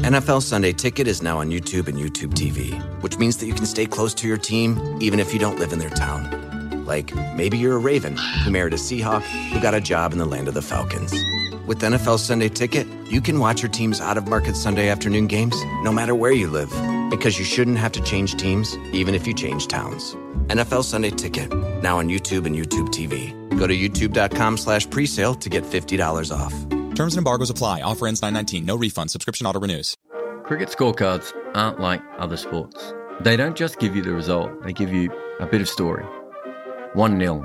NFL Sunday Ticket is now on YouTube and YouTube TV, which means that you can stay close to your team even if you don't live in their town. Like, maybe you're a Raven who married a Seahawk who got a job in the land of the Falcons. With NFL Sunday Ticket, you can watch your team's out-of-market Sunday afternoon games no matter where you live, because you shouldn't have to change teams even if you change towns. NFL Sunday Ticket, now on YouTube and YouTube TV. Go to youtube.com/presale to get $50 off. Terms and embargoes apply. Offer ends 9/19. No refund. Subscription auto renews. Cricket scorecards aren't like other sports. They don't just give you the result. They give you a bit of story. 1-0.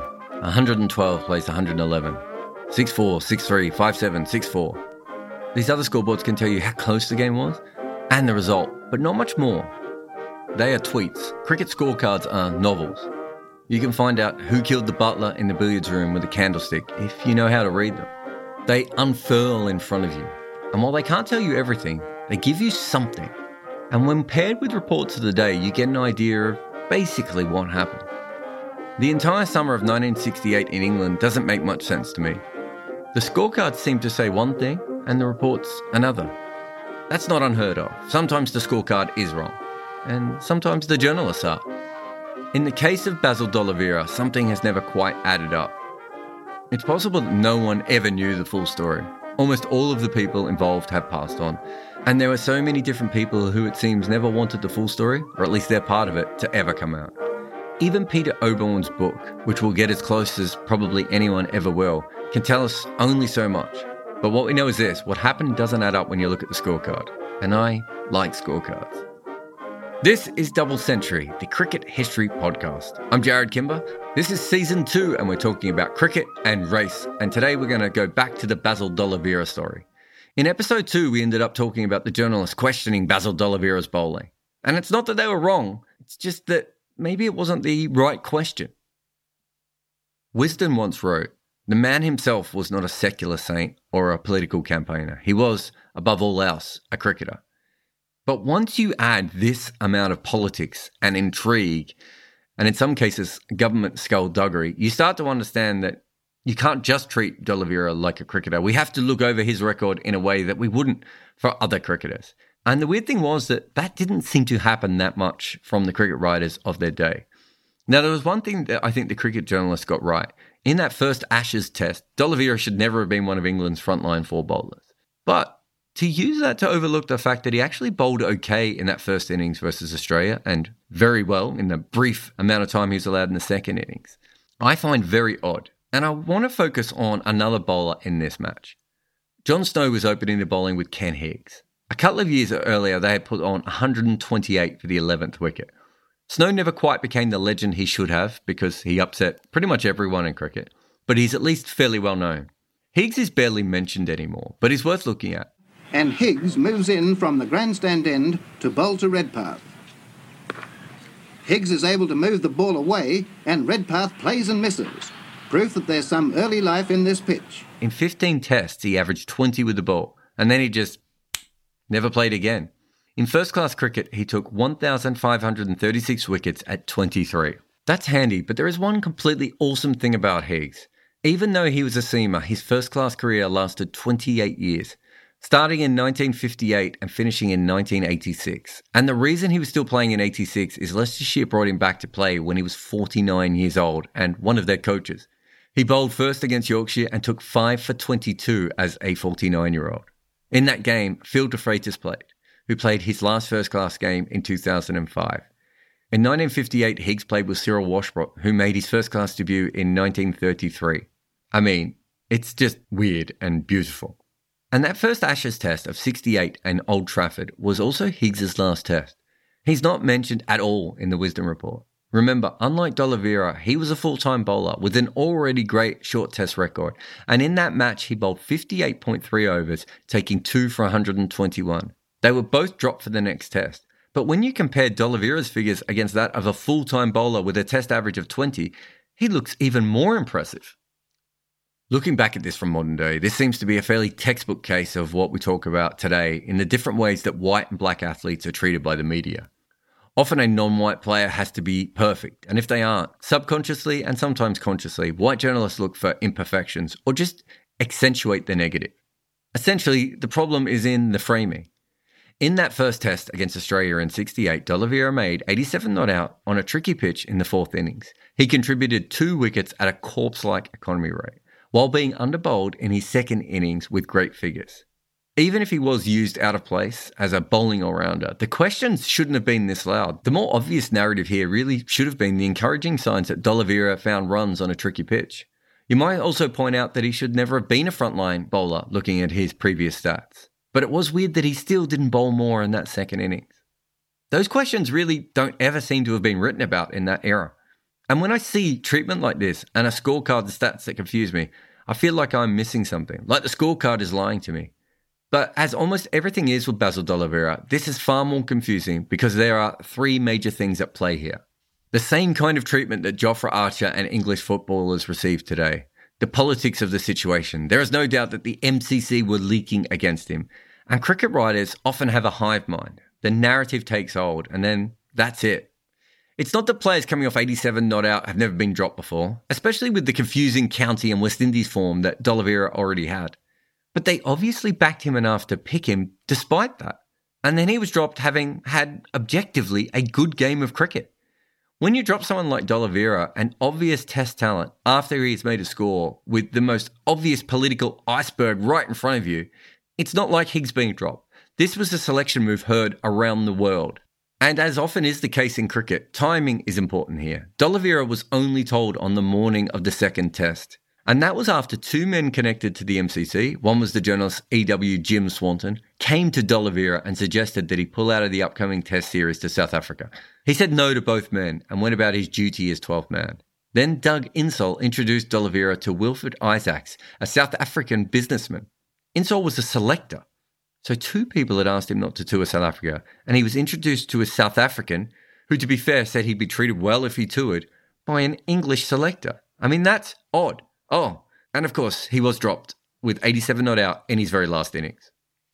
112 plays 111. 6-4, 6-3, 5-7, 6-4. These other scoreboards can tell you how close the game was and the result, but not much more. They are tweets. Cricket scorecards are novels. You can find out who killed the butler in the billiards room with a candlestick if you know how to read them. They unfurl in front of you. And while they can't tell you everything, they give you something. And when paired with reports of the day, you get an idea of basically what happened. The entire summer of 1968 in England doesn't make much sense to me. The scorecards seem to say one thing and the reports another. That's not unheard of. Sometimes the scorecard is wrong, and sometimes the journalists are. In the case of Basil D'Oliveira, something has never quite added up. It's possible that no one ever knew the full story. Almost all of the people involved have passed on, and there were so many different people who it seems never wanted the full story, or at least their part of it, to ever come out. Even Peter Oborne's book, which will get as close as probably anyone ever will, can tell us only so much. But what we know is this: what happened doesn't add up when you look at the scorecard. And I like scorecards. This is Double Century, the Cricket History Podcast. I'm Jared Kimber. This is Season 2, and we're talking about cricket and race. And today we're going to go back to the Basil D'Oliveira story. In Episode 2, we ended up talking about the journalists questioning Basil D'Oliveira's bowling. And it's not that they were wrong, it's just that maybe it wasn't the right question. Wisden once wrote, "The man himself was not a secular saint or a political campaigner. He was, above all else, a cricketer." But once you add this amount of politics and intrigue, and in some cases government skullduggery, you start to understand that you can't just treat D'Oliveira like a cricketer. We have to look over his record in a way that we wouldn't for other cricketers. And the weird thing was that didn't seem to happen that much from the cricket writers of their day. Now, there was one thing that I think the cricket journalists got right. In that first Ashes test, D'Oliveira should never have been one of England's frontline 4 bowlers. But to use that to overlook the fact that he actually bowled okay in that first innings versus Australia, and very well in the brief amount of time he was allowed in the second innings, I find very odd. And I want to focus on another bowler in this match. John Snow was opening the bowling with Ken Higgs. A couple of years earlier, they had put on 128 for the 11th wicket. Snow never quite became the legend he should have because he upset pretty much everyone in cricket, but he's at least fairly well known. Higgs is barely mentioned anymore, but he's worth looking at. And Higgs moves in from the grandstand end to bowl to Redpath. Higgs is able to move the ball away, and Redpath plays and misses. Proof that there's some early life in this pitch. In 15 tests, he averaged 20 with the ball, and then he just never played again. In first-class cricket, he took 1,536 wickets at 23. That's handy, but there is one completely awesome thing about Higgs. Even though he was a seamer, his first-class career lasted 28 years, starting in 1958 and finishing in 1986. And the reason he was still playing in 86 is Leicestershire brought him back to play when he was 49 years old and one of their coaches. He bowled first against Yorkshire and took 5 for 22 as a 49-year-old. In that game, Phil de Freitas played, who played his last first-class game in 2005. In 1958, Higgs played with Cyril Washbrook, who made his first-class debut in 1933. I mean, it's just weird and beautiful. And that first Ashes test of 68 and Old Trafford was also Higgs' last test. He's not mentioned at all in the Wisden report. Remember, unlike D'Oliveira, he was a full-time bowler with an already great short test record. And in that match, he bowled 58.3 overs, taking 2 for 121. They were both dropped for the next test. But when you compare D'Oliveira's figures against that of a full-time bowler with a test average of 20, he looks even more impressive. Looking back at this from modern day, this seems to be a fairly textbook case of what we talk about today in the different ways that white and black athletes are treated by the media. Often a non-white player has to be perfect, and if they aren't, subconsciously and sometimes consciously, white journalists look for imperfections or just accentuate the negative. Essentially, the problem is in the framing. In that first test against Australia in 68, D'Oliveira made 87 not out on a tricky pitch in the fourth innings. He contributed 2 wickets at a corpse-like economy rate, while being under-bowled in his second innings with great figures. Even if he was used out of place as a bowling all-rounder, the questions shouldn't have been this loud. The more obvious narrative here really should have been the encouraging signs that D'Oliveira found runs on a tricky pitch. You might also point out that he should never have been a frontline bowler looking at his previous stats. But it was weird that he still didn't bowl more in that second innings. Those questions really don't ever seem to have been written about in that era. And when I see treatment like this and a scorecard and stats that confuse me, I feel like I'm missing something, like the scorecard is lying to me. But as almost everything is with Basil D'Oliveira, this is far more confusing because there are 3 major things at play here. The same kind of treatment that Jofra Archer and English footballers receive today. The politics of the situation. There is no doubt that the MCC were leaking against him. And cricket writers often have a hive mind. The narrative takes hold, and then that's it. It's not that players coming off 87 not out have never been dropped before, especially with the confusing county and West Indies form that D'Oliveira already had. But they obviously backed him enough to pick him despite that. And then he was dropped having had objectively a good game of cricket. When you drop someone like D'Oliveira, an obvious test talent, after he's made a score with the most obvious political iceberg right in front of you, it's not like Higgs being dropped. This was a selection move heard around the world. And as often is the case in cricket, timing is important here. D'Oliveira was only told on the morning of the second test. And that was after 2 men connected to the MCC, one was the journalist EW Jim Swanton, came to D'Oliveira and suggested that he pull out of the upcoming test series to South Africa. He said no to both men and went about his duty as 12th man. Then Doug Insall introduced D'Oliveira to Wilfred Isaacs, a South African businessman. Insall was a selector. So 2 people had asked him not to tour South Africa, and he was introduced to a South African, who to be fair said he'd be treated well if he toured, by an English selector. I mean, that's odd. Oh, and of course, he was dropped with 87 not out in his very last innings.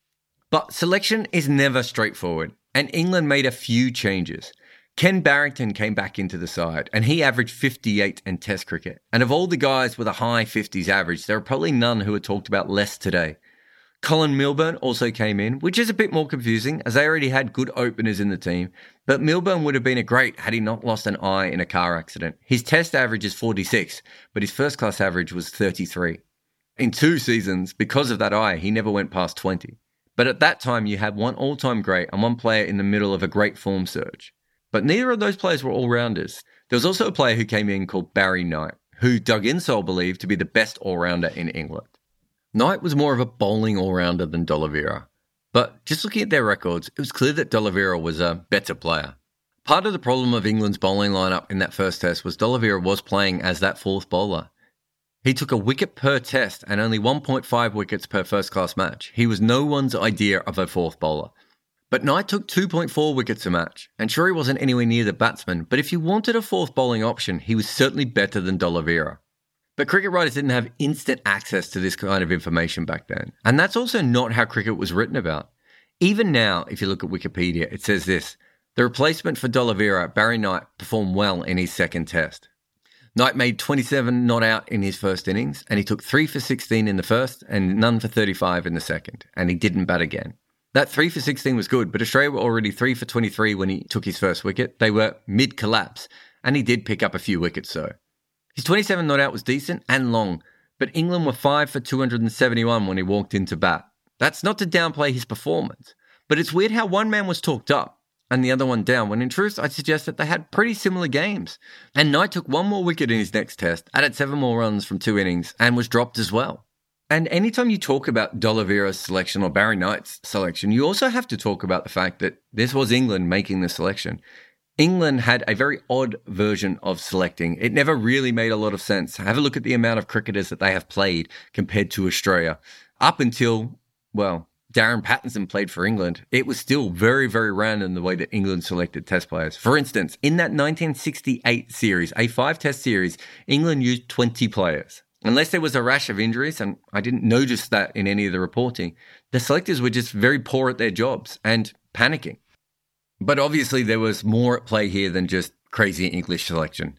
But selection is never straightforward, and England made a few changes. Ken Barrington came back into the side, and he averaged 58 in Test cricket. And of all the guys with a high 50s average, there are probably none who are talked about less today. Colin Milburn also came in, which is a bit more confusing, as they already had good openers in the team, but Milburn would have been a great had he not lost an eye in a car accident. His Test average is 46, but his first-class average was 33. In 2 seasons, because of that eye, he never went past 20. But at that time, you had one all-time great and one player in the middle of a great form surge. But neither of those players were all-rounders. There was also a player who came in called Barry Knight, who Doug Insall believed to be the best all-rounder in England. Knight was more of a bowling all-rounder than D'Oliveira. But just looking at their records, it was clear that D'Oliveira was a better player. Part of the problem of England's bowling lineup in that first test was D'Oliveira was playing as that 4th bowler. He took a wicket per test and only 1.5 wickets per first-class match. He was no one's idea of a 4th bowler. But Knight took 2.4 wickets a match, and sure he wasn't anywhere near the batsman, but if you wanted a 4th bowling option, he was certainly better than D'Oliveira. But cricket writers didn't have instant access to this kind of information back then. And that's also not how cricket was written about. Even now, if you look at Wikipedia, it says this: the replacement for D'Oliveira, Barry Knight, performed well in his second test. Knight made 27 not out in his first innings, and he took 3 for 16 in the first and none for 35 in the second, and he didn't bat again. That 3 for 16 was good, but Australia were already 3 for 23 when he took his first wicket. They were mid-collapse, and he did pick up a few wickets though. His 27 not out was decent and long, but England were 5 for 271 when he walked into bat. That's not to downplay his performance, but it's weird how one man was talked up and the other one down, when in truth I'd suggest that they had pretty similar games. And Knight took 1 more wicket in his next test, added 7 more runs from 2 innings, and was dropped as well. And anytime you talk about D'Oliveira's selection or Barry Knight's selection, you also have to talk about the fact that this was England making the selection. England had a very odd version of selecting. It never really made a lot of sense. Have a look at the amount of cricketers that they have played compared to Australia. Up until, well, Darren Pattinson played for England, it was still very, very random the way that England selected test players. For instance, in that 1968 series, a 5-test series, England used 20 players. Unless there was a rash of injuries, and I didn't notice that in any of the reporting, the selectors were just very poor at their jobs and panicking. But obviously there was more at play here than just crazy English selection.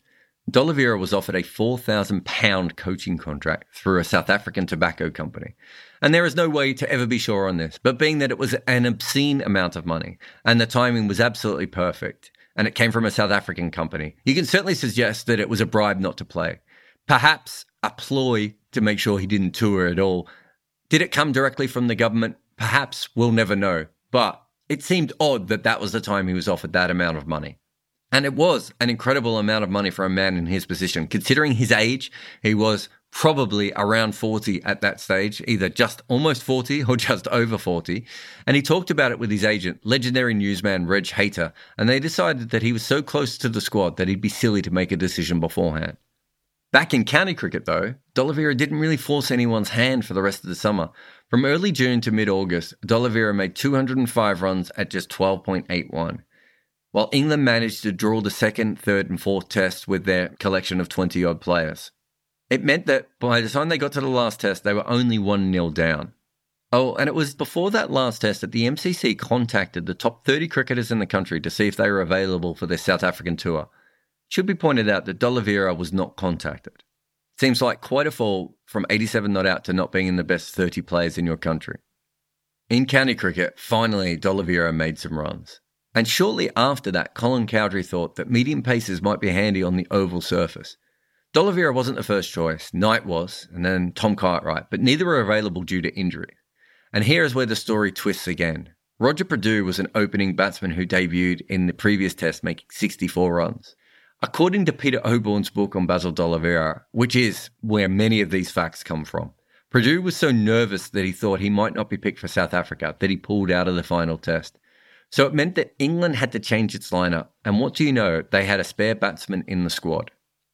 D'Oliveira was offered a £4,000 coaching contract through a South African tobacco company. And there is no way to ever be sure on this, but being that it was an obscene amount of money and the timing was absolutely perfect, and it came from a South African company, you can certainly suggest that it was a bribe not to play. Perhaps a ploy to make sure he didn't tour at all. Did it come directly from the government? Perhaps, we'll never know. But it seemed odd that that was the time he was offered that amount of money. And it was an incredible amount of money for a man in his position. Considering his age, he was probably around 40 at that stage, either just almost 40 or just over 40. And he talked about it with his agent, legendary newsman Reg Hayter, and they decided that he was so close to the squad that he'd be silly to make a decision beforehand. Back in county cricket, though, D'Oliveira didn't really force anyone's hand for the rest of the summer. From early June to mid-August, D'Oliveira made 205 runs at just 12.81. While England managed to draw the second, third and fourth tests with their collection of 20-odd players. It meant that by the time they got to the last test, they were only 1-0 down. Oh, and it was before that last test that the MCC contacted the top 30 cricketers in the country to see if they were available for their South African tour. It should be pointed out that D'Oliveira was not contacted. Seems like quite a fall from 87 not out to not being in the best 30 players in your country. In county cricket, finally, D'Oliveira made some runs. And shortly after that, Colin Cowdrey thought that medium paces might be handy on the oval surface. D'Oliveira wasn't the first choice. Knight was, and then Tom Cartwright, but neither were available due to injury. And here is where the story twists again. Roger Perdue was an opening batsman who debuted in the previous test, making 64 runs. According to Peter Oborne's book on Basil D'Oliveira, which is where many of these facts come from, Perdue was so nervous that he thought he might not be picked for South Africa that he pulled out of the final test. So it meant that England had to change its lineup, and what do you know, they had a spare batsman in the squad.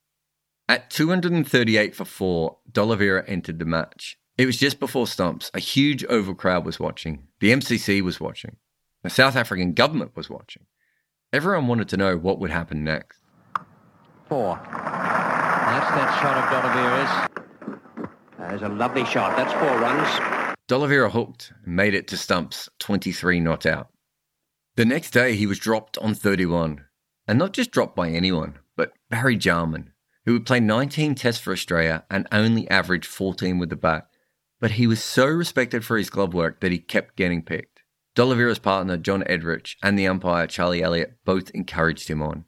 At 238 for 4, D'Oliveira entered the match. It was just before stumps. A huge oval crowd was watching. The MCC was watching. The South African government was watching. Everyone wanted to know what would happen next. 4. That's that shot of D'Oliveira's. There's a lovely shot. That's 4 runs. D'Oliveira hooked and made it to stumps, 23 not out. The next day, he was dropped on 31. And not just dropped by anyone, but Barry Jarman, who would play 19 tests for Australia and only averaged 14 with the bat. But he was so respected for his glove work that he kept getting picked. D'Oliveira's partner, John Edrich, and the umpire, Charlie Elliott, both encouraged him on.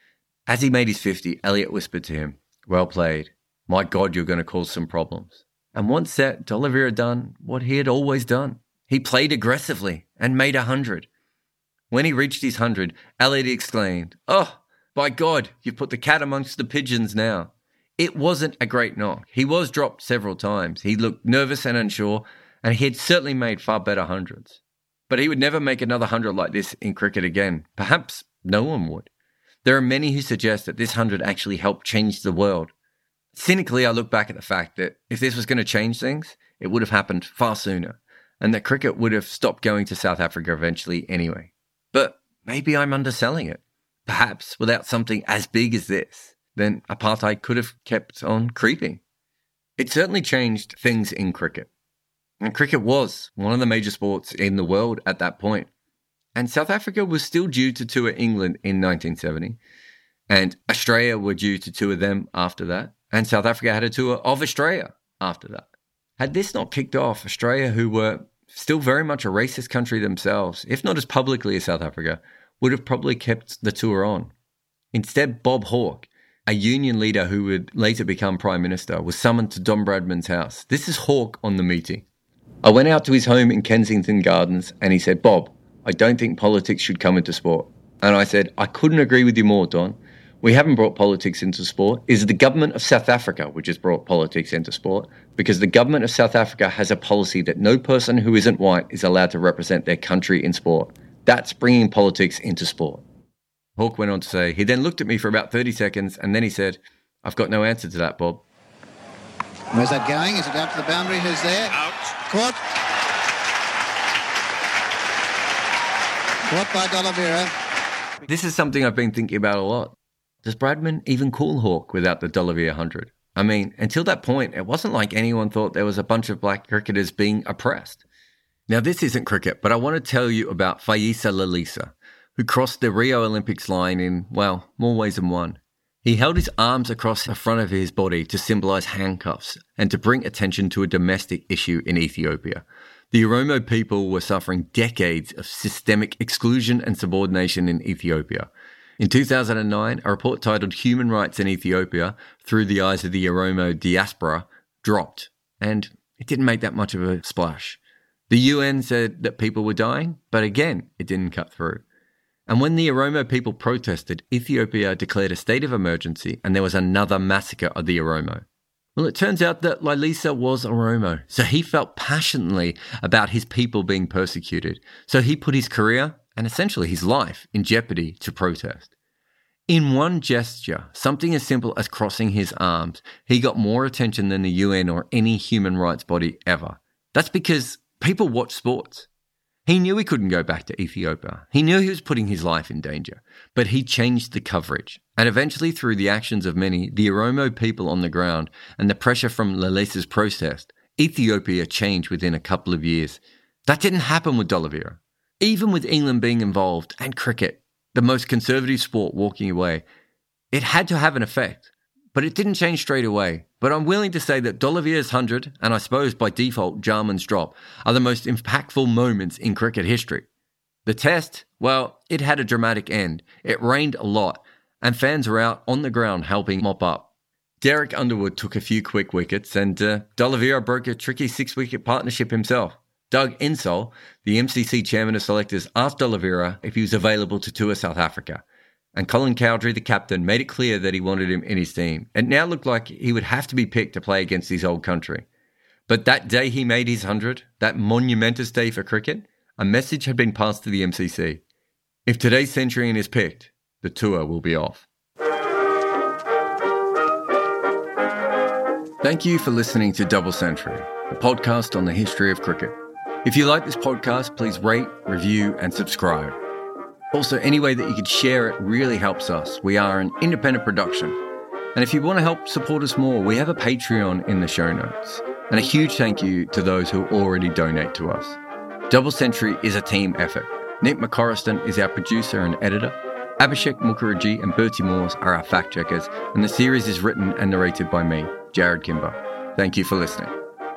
As he made his 50, Elliott whispered to him, "Well played. My God, you're going to cause some problems." And once set, D'Oliveira done what he had always done. He played aggressively and made 100. When he reached his 100, Elliott exclaimed, "Oh, by God, you've put the cat amongst the pigeons now." It wasn't a great knock. He was dropped several times. He looked nervous and unsure, and he had certainly made far better hundreds. But he would never make another 100 like this in cricket again. Perhaps no one would. There are many who suggest that this 100 actually helped change the world. Cynically, I look back at the fact that if this was going to change things, it would have happened far sooner, and that cricket would have stopped going to South Africa eventually anyway. But maybe I'm underselling it. Perhaps without something as big as this, then apartheid could have kept on creeping. It certainly changed things in cricket. And cricket was one of the major sports in the world at that point. And South Africa was still due to tour England in 1970. And Australia were due to tour them after that. And South Africa had a tour of Australia after that. Had this not kicked off, Australia, who were still very much a racist country themselves, if not as publicly as South Africa, would have probably kept the tour on. Instead, Bob Hawke, a union leader who would later become Prime Minister, was summoned to Don Bradman's house. This is Hawke on the meeting. I went out to his home in Kensington Gardens and he said, "Bob, I don't think politics should come into sport." And I said, "I couldn't agree with you more, Don. We haven't brought politics into sport. It's the government of South Africa which has brought politics into sport, because the government of South Africa has a policy that no person who isn't white is allowed to represent their country in sport. That's bringing politics into sport." Hawke went on to say, he then looked at me for about 30 seconds and then he said, "I've got no answer to that, Bob." Where's that going? Is it out to the boundary? Who's there? Out. Caught. Caught by D'Oliveira. This is something I've been thinking about a lot. Does Bradman even call Hawke without the D'Oliveira 100? I mean, until that point, it wasn't like anyone thought there was a bunch of black cricketers being oppressed. Now, this isn't cricket, but I want to tell you about Faiisa Lilisa, who crossed the Rio Olympics line in, well, more ways than one. He held his arms across the front of his body to symbolise handcuffs and to bring attention to a domestic issue in Ethiopia. The Oromo people were suffering decades of systemic exclusion and subordination in Ethiopia. In 2009, a report titled Human Rights in Ethiopia Through the Eyes of the Oromo Diaspora dropped, and it didn't make that much of a splash. The UN said that people were dying, but again, it didn't cut through. And when the Oromo people protested, Ethiopia declared a state of emergency and there was another massacre of the Oromo. Well, it turns out that Lalisa was Oromo, so he felt passionately about his people being persecuted. So he put his career and essentially his life in jeopardy to protest. In one gesture, something as simple as crossing his arms, he got more attention than the UN or any human rights body ever. That's because people watch sports. He knew he couldn't go back to Ethiopia. He knew he was putting his life in danger, but he changed the coverage. And eventually, through the actions of many, the Oromo people on the ground, and the pressure from Lalisa's protest, Ethiopia changed within a couple of years. That didn't happen with D'Oliveira. Even with England being involved and cricket, the most conservative sport, walking away, it had to have an effect. But it didn't change straight away. But I'm willing to say that D'Oliveira's 100, and I suppose by default Jarman's drop, are the most impactful moments in cricket history. The test, well, it had a dramatic end. It rained a lot, and fans were out on the ground helping mop up. Derek Underwood took a few quick wickets, and D'Oliveira broke a tricky 6-wicket partnership himself. Doug Insall, the MCC chairman of selectors, asked D'Oliveira if he was available to tour South Africa. And Colin Cowdrey, the captain, made it clear that he wanted him in his team. It now looked like he would have to be picked to play against his old country. But that day he made his 100, that monumentous day for cricket, a message had been passed to the MCC. If today's centurion is picked, the tour will be off. Thank you for listening to Double Century, a podcast on the history of cricket. If you like this podcast, please rate, review, and subscribe. Also, any way that you could share it really helps us. We are an independent production. And if you want to help support us more, we have a Patreon in the show notes. And a huge thank you to those who already donate to us. Double Century is a team effort. Nick McCorriston is our producer and editor. Abhishek Mukherjee and Bertie Morse are our fact-checkers. And the series is written and narrated by me, Jared Kimber. Thank you for listening.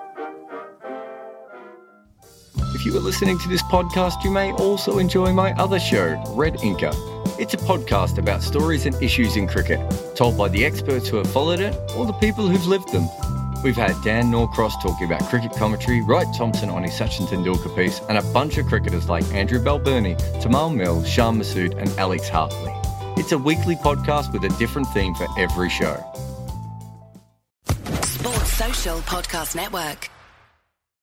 If you are listening to this podcast, you may also enjoy my other show, Red Inker. It's a podcast about stories and issues in cricket, told by the experts who have followed it or the people who've lived them. We've had Dan Norcross talking about cricket commentary, Wright Thompson on his Sachin Tendulkar piece, and a bunch of cricketers like Andrew Balbirnie, Tamal Mills, Shan Masood, and Alex Hartley. It's a weekly podcast with a different theme for every show. Sports Social Podcast Network.